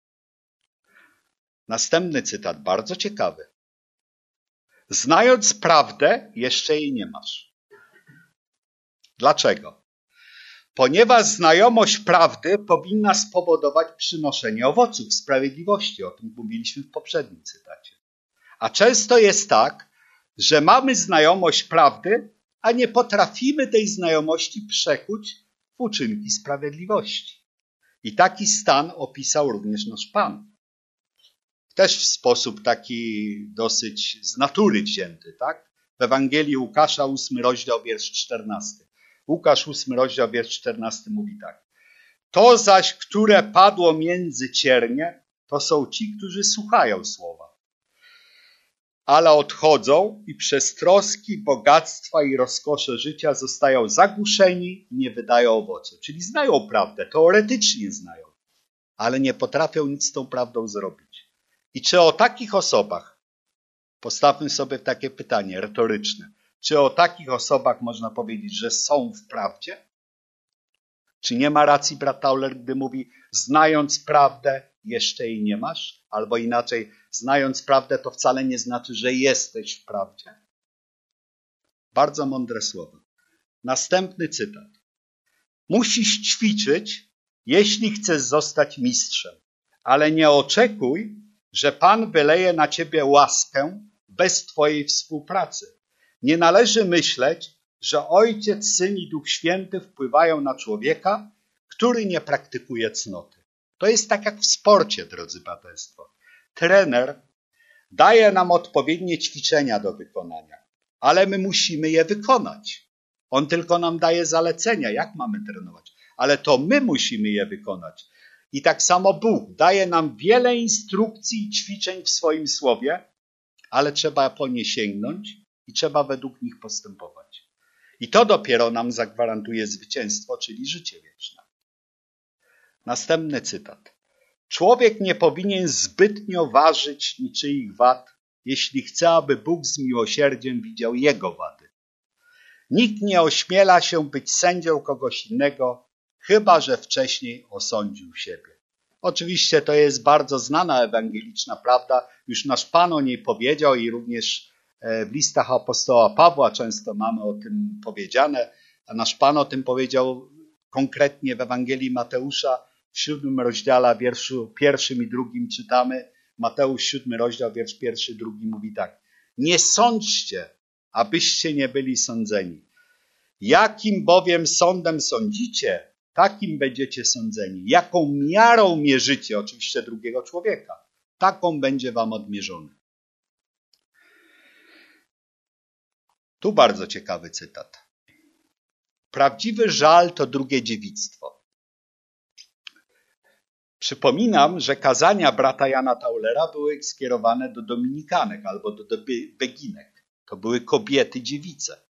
Następny cytat, bardzo ciekawy. Znając prawdę, jeszcze jej nie masz. Dlaczego? Ponieważ znajomość prawdy powinna spowodować przynoszenie owoców sprawiedliwości. O tym mówiliśmy w poprzednim cytacie. A często jest tak, że mamy znajomość prawdy, a nie potrafimy tej znajomości przekuć w uczynki sprawiedliwości. I taki stan opisał również nasz Pan. Też w sposób taki dosyć z natury wzięty, tak? W Ewangelii Łukasza, ósmy rozdział, wiersz czternasty. Łukasz, ósmy rozdział, wiersz czternasty mówi tak. To zaś, które padło między ciernie, to są ci, którzy słuchają słowa. Ale odchodzą i przez troski, bogactwa i rozkosze życia zostają zagłuszeni i nie wydają owocu. Czyli znają prawdę, teoretycznie znają, ale nie potrafią nic z tą prawdą zrobić. I czy o takich osobach, postawmy sobie takie pytanie retoryczne, czy o takich osobach można powiedzieć, że są w prawdzie? Czy nie ma racji brat Tauler, gdy mówi, znając prawdę, jeszcze jej nie masz? Albo inaczej, znając prawdę, to wcale nie znaczy, że jesteś w prawdzie. Bardzo mądre słowo. Następny cytat. Musisz ćwiczyć, jeśli chcesz zostać mistrzem, ale nie oczekuj, że Pan wyleje na ciebie łaskę bez twojej współpracy. Nie należy myśleć, że Ojciec, Syn i Duch Święty wpływają na człowieka, który nie praktykuje cnoty. To jest tak jak w sporcie, drodzy braterstwo. Trener daje nam odpowiednie ćwiczenia do wykonania, ale my musimy je wykonać. On tylko nam daje zalecenia, jak mamy trenować, ale to my musimy je wykonać. I tak samo Bóg daje nam wiele instrukcji i ćwiczeń w swoim słowie, ale trzeba po nie sięgnąć i trzeba według nich postępować. I to dopiero nam zagwarantuje zwycięstwo, czyli życie wieczne. Następny cytat. Człowiek nie powinien zbytnio ważyć niczyich wad, jeśli chce, aby Bóg z miłosierdziem widział jego wady. Nikt nie ośmiela się być sędzią kogoś innego, chyba że wcześniej osądził siebie. Oczywiście to jest bardzo znana ewangeliczna prawda, już nasz Pan o niej powiedział i również w listach apostoła Pawła często mamy o tym powiedziane, a nasz Pan o tym powiedział konkretnie w Ewangelii Mateusza w siódmym rozdziale, wierszu pierwszym i drugim czytamy, Mateusz siódmy rozdział, wiersz pierwszy, drugi mówi tak. Nie sądźcie, abyście nie byli sądzeni. Jakim bowiem sądem sądzicie, takim będziecie sądzeni. Jaką miarą mierzycie, oczywiście drugiego człowieka, taką będzie wam odmierzony. Tu bardzo ciekawy cytat. Prawdziwy żal to drugie dziewictwo. Przypominam, że kazania brata Jana Taulera były skierowane do dominikanek albo do, do beginek. To były kobiety dziewice.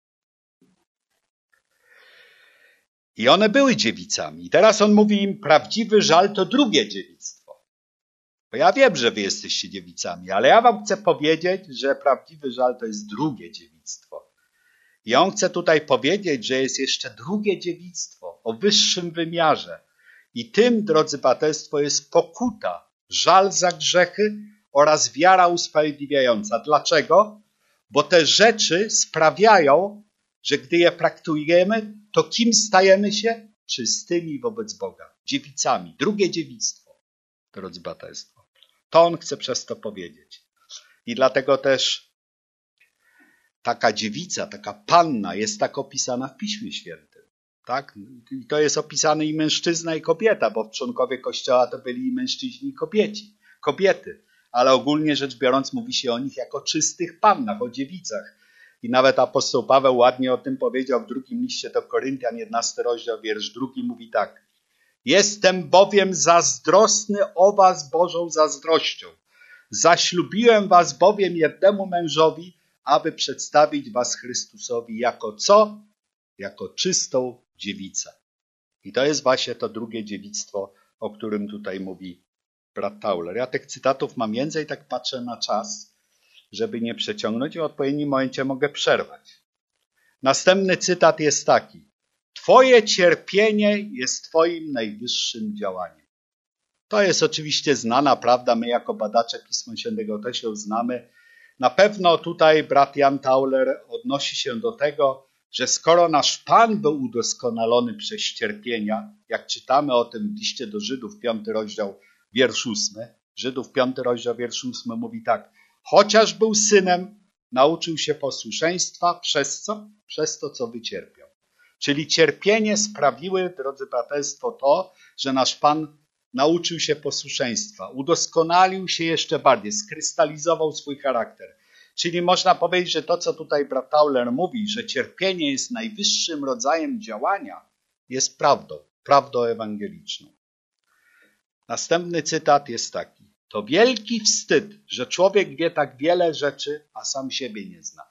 I one były dziewicami. I teraz on mówi im, prawdziwy żal to drugie dziewictwo. Bo ja wiem, że wy jesteście dziewicami, ale ja wam chcę powiedzieć, że prawdziwy żal to jest drugie dziewictwo. I on chce tutaj powiedzieć, że jest jeszcze drugie dziewictwo o wyższym wymiarze. I tym, drodzy braterstwo, jest pokuta, żal za grzechy oraz wiara usprawiedliwiająca. Dlaczego? Bo te rzeczy sprawiają, że gdy je praktykujemy, to kim stajemy się? Czystymi wobec Boga. Dziewicami. Drugie dziewictwo, drodzy braterstwo. To on chce przez to powiedzieć. I dlatego też taka dziewica, taka panna jest tak opisana w Piśmie Świętym. Tak? I to jest opisane i mężczyzna, i kobieta, bo członkowie Kościoła to byli i mężczyźni, i kobieci, kobiety. Ale ogólnie rzecz biorąc mówi się o nich jako czystych pannach, o dziewicach. I nawet apostoł Paweł ładnie o tym powiedział w drugim liście do Koryntian, jedenasty rozdział, wiersz drugi, mówi tak. Jestem bowiem zazdrosny o was Bożą zazdrością. Zaślubiłem was bowiem jednemu mężowi, aby przedstawić was Chrystusowi jako co? Jako czystą dziewicę. I to jest właśnie to drugie dziewictwo, o którym tutaj mówi brat Tauler. Ja tych cytatów mam więcej, tak patrzę na czas, żeby nie przeciągnąć i w odpowiednim momencie mogę przerwać. Następny cytat jest taki. Twoje cierpienie jest twoim najwyższym działaniem. To jest oczywiście znana prawda, my jako badacze Pisma Świętego też ją znamy. Na pewno tutaj brat Jan Tauler odnosi się do tego, że skoro nasz Pan był udoskonalony przez cierpienia, jak czytamy o tym w liście do Żydów, piąty rozdział, wiersz ósmy, Żydów, piąty rozdział, wiersz ósmy mówi tak. Chociaż był synem, nauczył się posłuszeństwa przez co? Przez to, co wycierpiał. Czyli cierpienie sprawiły, drodzy braterstwo, to, że nasz Pan nauczył się posłuszeństwa, udoskonalił się jeszcze bardziej, skrystalizował swój charakter. Czyli można powiedzieć, że to, co tutaj brat Tauler mówi, że cierpienie jest najwyższym rodzajem działania, jest prawdą, prawdą ewangeliczną. Następny cytat jest taki. To wielki wstyd, że człowiek wie tak wiele rzeczy, a sam siebie nie zna.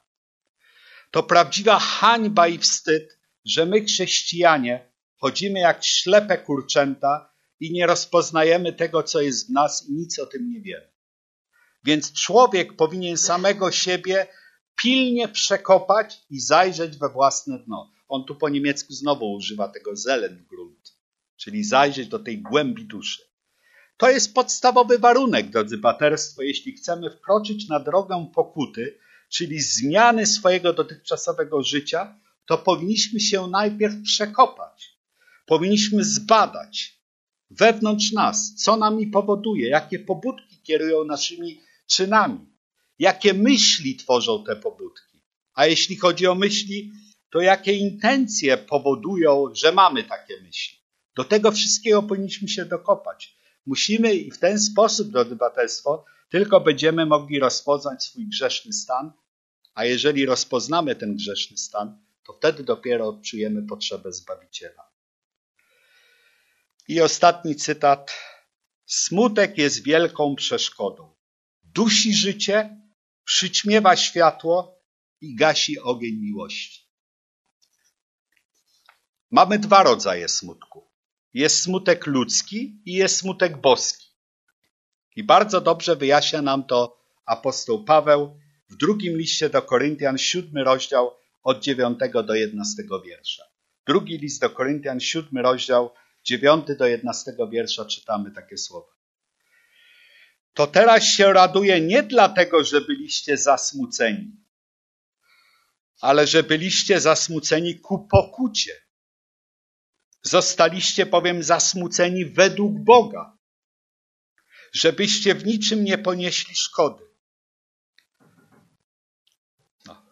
To prawdziwa hańba i wstyd, że my, chrześcijanie, chodzimy jak ślepe kurczęta i nie rozpoznajemy tego, co jest w nas i nic o tym nie wiemy. Więc człowiek powinien samego siebie pilnie przekopać i zajrzeć we własne dno. On tu po niemiecku znowu używa tego Seelengrund, czyli zajrzeć do tej głębi duszy. To jest podstawowy warunek, drodzy braterstwo, jeśli chcemy wkroczyć na drogę pokuty, czyli zmiany swojego dotychczasowego życia, to powinniśmy się najpierw przekopać. Powinniśmy zbadać wewnątrz nas, co nami powoduje, jakie pobudki kierują naszymi czynami, jakie myśli tworzą te pobudki. A jeśli chodzi o myśli, to jakie intencje powodują, że mamy takie myśli. Do tego wszystkiego powinniśmy się dokopać. Musimy i w ten sposób, drodzy braterstwo, tylko będziemy mogli rozpoznać swój grzeszny stan, a jeżeli rozpoznamy ten grzeszny stan, to wtedy dopiero odczujemy potrzebę Zbawiciela. I ostatni cytat. Smutek jest wielką przeszkodą. Dusi życie, przyćmiewa światło i gasi ogień miłości. Mamy dwa rodzaje smutku. Jest smutek ludzki i jest smutek boski. I bardzo dobrze wyjaśnia nam to apostoł Paweł w drugim liście do Koryntian, siódmy rozdział od dziewiątego do jedenastego wiersza. Drugi list do Koryntian, siódmy rozdział, dziewiąty do jedenastego wiersza czytamy takie słowa. To teraz się raduję nie dlatego, że byliście zasmuceni, ale że byliście zasmuceni ku pokucie. Zostaliście bowiem zasmuceni według Boga, żebyście w niczym nie ponieśli szkody. No.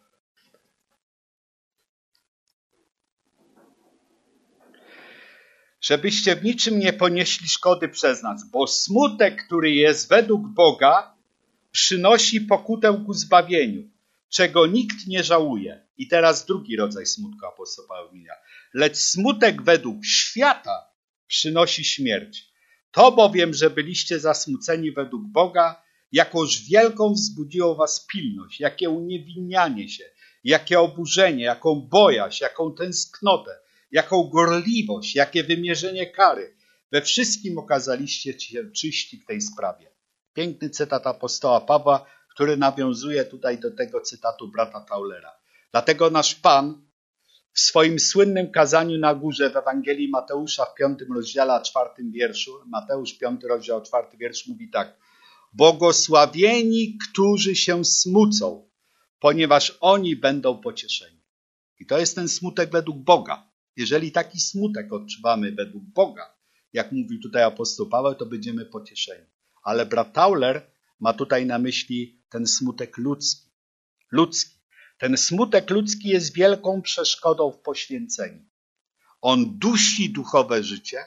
Żebyście w niczym nie ponieśli szkody przez nas, bo smutek, który jest według Boga, przynosi pokutę ku zbawieniu, czego nikt nie żałuje. I teraz drugi rodzaj smutku apostoł Paweł wymienia. Lecz smutek według świata przynosi śmierć. To bowiem, że byliście zasmuceni według Boga, jakąż wielką wzbudziło was pilność, jakie uniewinnianie się, jakie oburzenie, jaką bojaźń, jaką tęsknotę, jaką gorliwość, jakie wymierzenie kary. We wszystkim okazaliście się czyści w tej sprawie. Piękny cytat apostoła Pawła, który nawiązuje tutaj do tego cytatu brata Taulera. Dlatego nasz Pan w swoim słynnym kazaniu na górze w Ewangelii Mateusza w piątym rozdziale, a czwartym wierszu, Mateusz piąty rozdział, czwarty wiersz mówi tak. Błogosławieni, którzy się smucą, ponieważ oni będą pocieszeni. I to jest ten smutek według Boga. Jeżeli taki smutek odczuwamy według Boga, jak mówi tutaj apostoł Paweł, to będziemy pocieszeni. Ale brat Tauler ma tutaj na myśli ten smutek ludzki. Ludzki. Ten smutek ludzki jest wielką przeszkodą w poświęceniu. On dusi duchowe życie,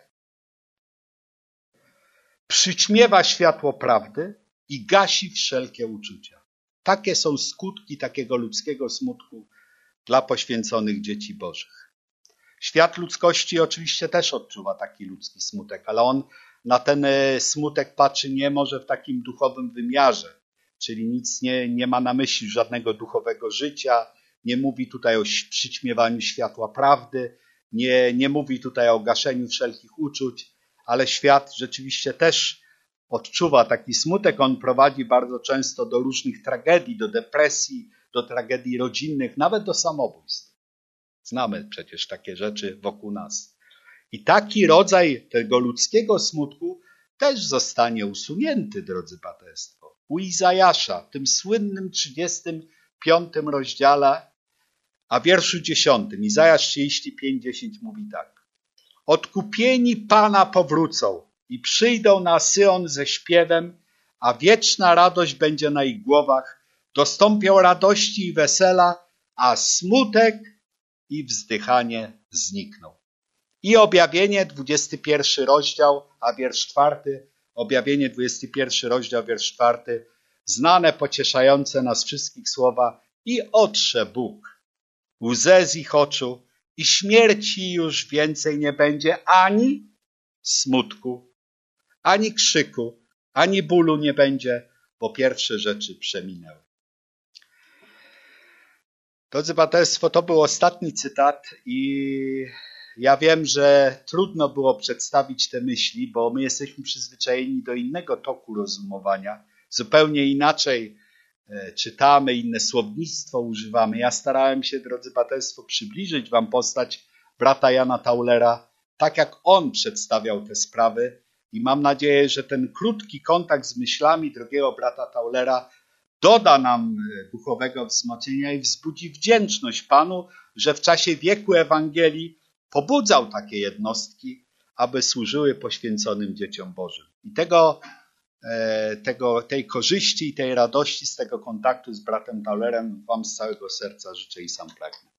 przyćmiewa światło prawdy i gasi wszelkie uczucia. Takie są skutki takiego ludzkiego smutku dla poświęconych dzieci Bożych. Świat ludzkości oczywiście też odczuwa taki ludzki smutek, ale on na ten smutek patrzy nie może w takim duchowym wymiarze, czyli nic nie, nie ma na myśli żadnego duchowego życia, nie mówi tutaj o przyćmiewaniu światła prawdy, nie, nie mówi tutaj o gaszeniu wszelkich uczuć, ale świat rzeczywiście też odczuwa taki smutek. On prowadzi bardzo często do różnych tragedii, do depresji, do tragedii rodzinnych, nawet do samobójstw. Znamy przecież takie rzeczy wokół nas. I taki rodzaj tego ludzkiego smutku też zostanie usunięty, drodzy braterstwo. U Izajasza, w tym słynnym trzydziestym piątym rozdziale, a wierszu dziesiątym, Izajasz trzydzieści pięć, dziesięć mówi tak. Odkupieni Pana powrócą i przyjdą na Syjon ze śpiewem, a wieczna radość będzie na ich głowach. Dostąpią radości i wesela, a smutek i wzdychanie znikną. I objawienie, dwudziesty pierwszy rozdział, a wiersz czwarty, objawienie, dwudziesty pierwszy rozdział, wiersz czwarty, znane, pocieszające nas wszystkich słowa i otrze Bóg łzę z ich oczu i śmierci już więcej nie będzie ani smutku, ani krzyku, ani bólu nie będzie, bo pierwsze rzeczy przeminęły. Drodzy braterstwo, to był ostatni cytat i ja wiem, że trudno było przedstawić te myśli, bo my jesteśmy przyzwyczajeni do innego toku rozumowania. Zupełnie inaczej czytamy, inne słownictwo używamy. Ja starałem się, drodzy braterstwo, przybliżyć wam postać brata Jana Taulera, tak jak on przedstawiał te sprawy, I mam nadzieję, że ten krótki kontakt z myślami drogiego brata Taulera doda nam duchowego wzmocnienia i wzbudzi wdzięczność Panu, że w czasie wieku Ewangelii pobudzał takie jednostki, aby służyły poświęconym dzieciom Bożym. I tego, tego, tej korzyści i tej radości z tego kontaktu z bratem Taulerem wam z całego serca życzę i sam pragnę.